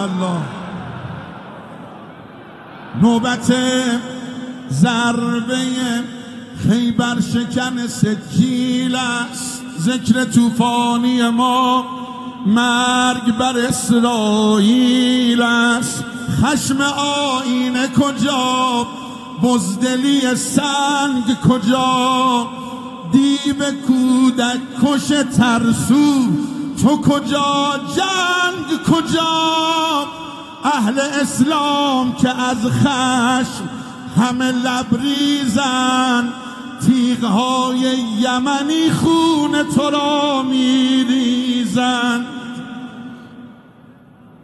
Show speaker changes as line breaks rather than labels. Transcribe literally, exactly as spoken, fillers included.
الله. نوبت ضربه خیبر شکن سجیل است، ذکر طوفانی ما مرگ بر اسرائیل است. خشم آینه کجا، بزدلی سنگ کجا، دیو کودک کش ترسو تو کجا، جنگ کجا؟ اهل اسلام که از خشم همه لبریزن، تیغهای یمنی خون تو را میریزن.